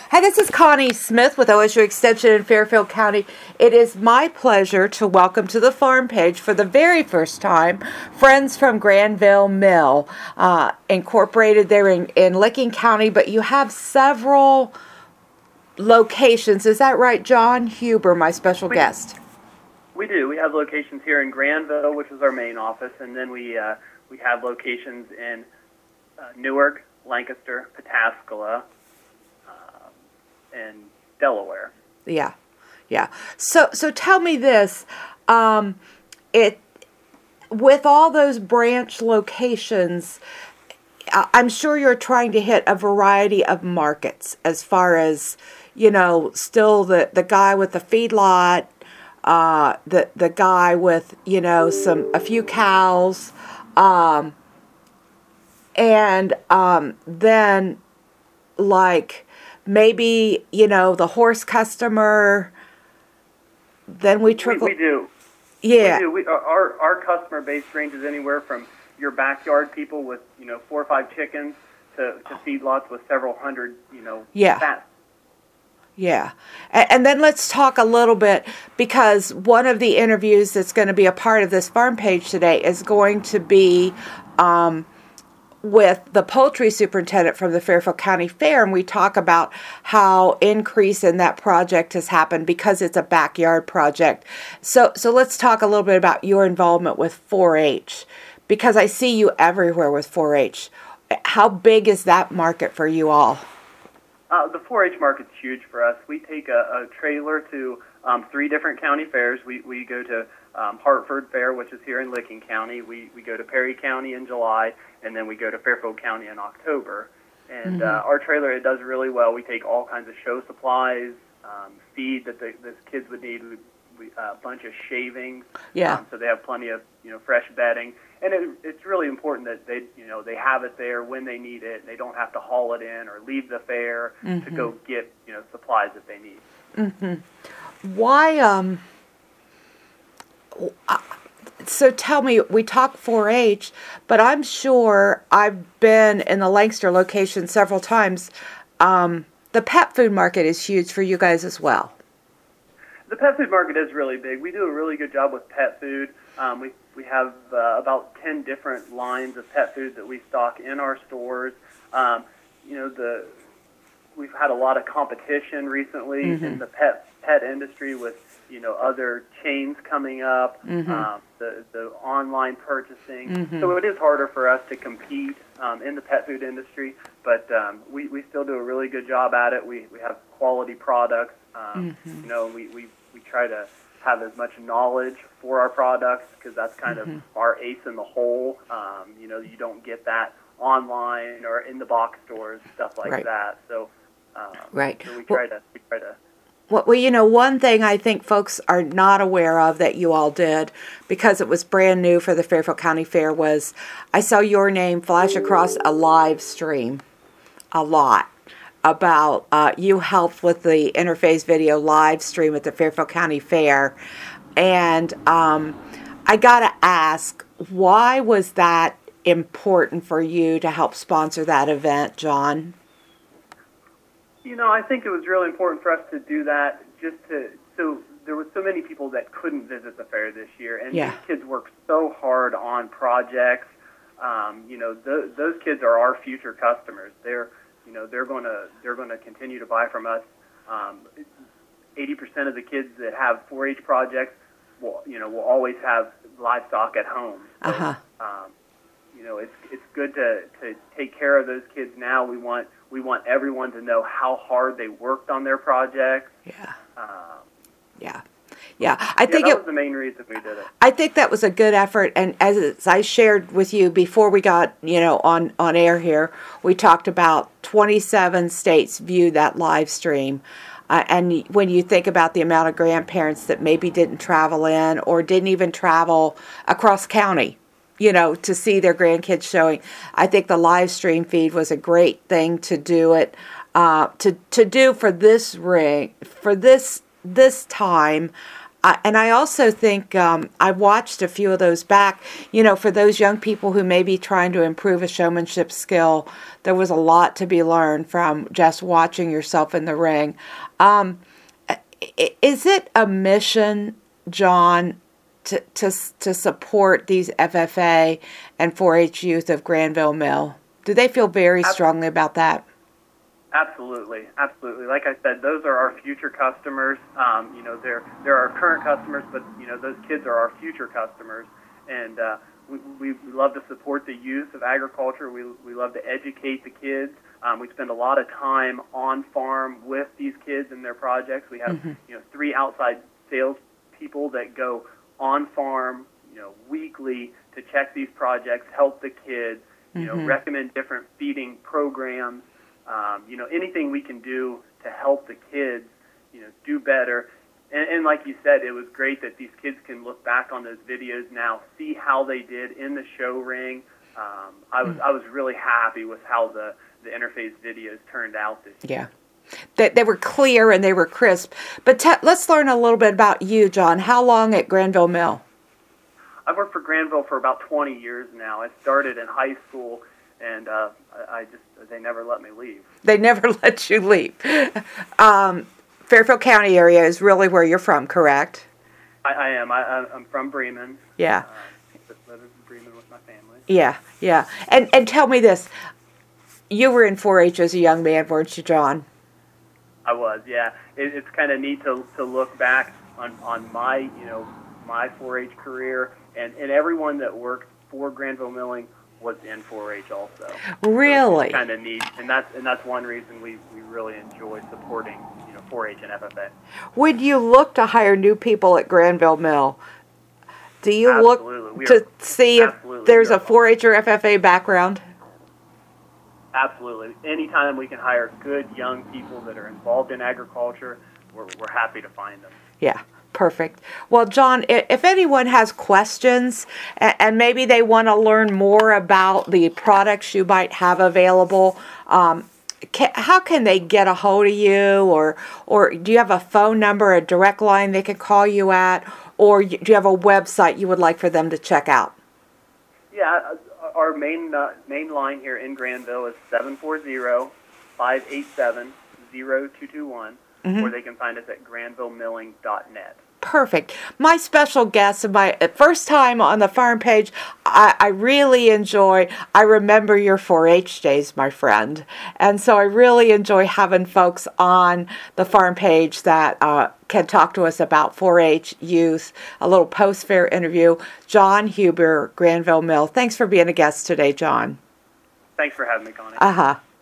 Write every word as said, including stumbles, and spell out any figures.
Hi, this is Connie Smith with O S U Extension in Fairfield County. It is my pleasure to welcome to the farm page for the very first time friends from Granville Mill, uh, incorporated there in, in Licking County, but you have several locations. Is that right, John Huber, my special we, guest? We do. We have locations here in Granville, which is our main office, and then we uh, we have locations in uh, Newark, Lancaster, Pataskala, in Delaware. Yeah, yeah. So, so tell me this: um, it with all those branch locations, I'm sure you're trying to hit a variety of markets. As far as you know, still the the guy with the feedlot, uh, the the guy with you know some a few cows, um, and um, then like. Maybe, you know, the horse customer, then we trickle. We, we do. Yeah. We do. We, our, our customer base ranges anywhere from your backyard people with, you know, four or five chickens to, to feedlots with several hundred, you know, yeah. fat. Yeah. And, and then let's talk a little bit, because one of the interviews that's going to be a part of this farm page today is going to be um, with the poultry superintendent from the Fairfield County Fair, and we talk about how increase in that project has happened because it's a backyard project. So so let's talk a little bit about your involvement with four H, because I see you everywhere with four H. How big is that market for you all? Uh, the four H market's huge for us. We take a, a trailer to um, three different county fairs. We we go to um, Hartford Fair, which is here in Licking County. We we go to Perry County in July, and then we go to Fairfield County in October. And mm-hmm. uh, our trailer, it does really well. We take all kinds of show supplies, um, feed that the, the kids would need, we, we, uh, a bunch of shavings, yeah. um, so they have plenty of you know fresh bedding. And it, it's really important that they you know they have it there when they need it. They don't have to haul it in or leave the fair mm-hmm. to go get you know supplies that they need. Mm-hmm. Why? Um. Uh, So tell me, we talk four H, but I'm sure I've been in the Lancaster location several times. Um, the pet food market is huge for you guys as well. The pet food market is really big. We do a really good job with pet food. Um, we we have uh, about ten different lines of pet food that we stock in our stores. Um, you know, the we've had a lot of competition recently mm-hmm. in the pet pet industry with you know other chains coming up, mm-hmm. um, the the online purchasing. Mm-hmm. So it is harder for us to compete um, in the pet food industry, but um, we we still do a really good job at it. We we have quality products. Um, mm-hmm. You know, we, we we try to have as much knowledge for our products because that's kind mm-hmm. of our ace in the hole. Um, you know, you don't get that online or in the box stores, stuff like right. that. So, um, right. so we try well, to we try to. Well, you know, one thing I think folks are not aware of that you all did, because it was brand new for the Fairfield County Fair, was I saw your name flash across a live stream a lot about uh, you helped with the Interface Video live stream at the Fairfield County Fair. And um, I got to ask, why was that important for you to help sponsor that event, John? You know, I think it was really important for us to do that just to, so there were so many people that couldn't visit the fair this year, and yeah. these kids work so hard on projects. Um, you know, th- those kids are our future customers. They're, you know, they're going to they're going to continue to buy from us. Um, eighty percent of the kids that have four H projects will, you know, will always have livestock at home. So, uh-huh. um, you know, it's it's good to, to take care of those kids now. We want we want everyone to know how hard they worked on their projects. Yeah. Um, yeah. Yeah, I yeah, think that it, was the main reason we did it. I think that was a good effort, and as I shared with you before we got, you know, on, on air here, we talked about twenty-seven states viewed that live stream. Uh, and when you think about the amount of grandparents that maybe didn't travel in or didn't even travel across county, you know, to see their grandkids showing, I think the live stream feed was a great thing to do it, uh, to to do for this ring, for this this time. I, and I also think um, I watched a few of those back. You know, for those young people who may be trying to improve a showmanship skill, there was a lot to be learned from just watching yourself in the ring. Um, is it a mission, John, to, to, to support these F F A and four H youth of Granville Mill? Do they feel very strongly about that? Absolutely, absolutely. Like I said, those are our future customers. Um, you know, they're they're our current customers, but you know, those kids are our future customers, and uh, we, we we love to support the youth of agriculture. We we love to educate the kids. Um, we spend a lot of time on farm with these kids and their projects. We have mm-hmm. you know three outside sales people that go on farm, you know, weekly to check these projects, help the kids, you mm-hmm. know, recommend different feeding programs. Um, you know, anything we can do to help the kids, you know, do better. And, and like you said, it was great that these kids can look back on those videos now, see how they did in the show ring. Um, I was I was really happy with how the, the Interface videos turned out this year. Yeah. They, they were clear and they were crisp. But te- let's learn a little bit about you, John. How long at Granville Mill? I've worked for Granville for about twenty years now. I started in high school, and uh, I, I just they never let me leave. They never let you leave. Um, Fairfield County area is really where you're from, correct? I, I am. I, I'm from Bremen. Yeah. Uh, live in Bremen with my family. Yeah, yeah. And and tell me this: you were in four H as a young man, weren't you, John? I was. Yeah. It, it's kind of neat to to look back on on my you know my four H career, and and everyone that worked for Granville Milling was in four H also. Really? So kind of neat, and that's and that's one reason we, we really enjoy supporting you know four H and F F A. When you look to hire new people at Granville Mill, do you absolutely. look to are, see if there's a four H or F F A background? Absolutely. Anytime we can hire good young people that are involved in agriculture, we're we're happy to find them. Yeah. Perfect. Well, John, if anyone has questions and maybe they want to learn more about the products you might have available, um, can, how can they get a hold of you? Or, or do you have a phone number, a direct line they can call you at? Or do you have a website you would like for them to check out? Yeah, our main uh, main line here in Granville is seven four zero, five eight seven, zero two two one, mm-hmm. or they can find us at granville milling dot net. Perfect. My special guest, my first time on the farm page, I, I really enjoy, I remember your four H days, my friend. And so I really enjoy having folks on the farm page that uh, can talk to us about four H youth, a little post-fair interview. John Huber, Granville Mill. Thanks for being a guest today, John. Thanks for having me, Connie. Uh-huh.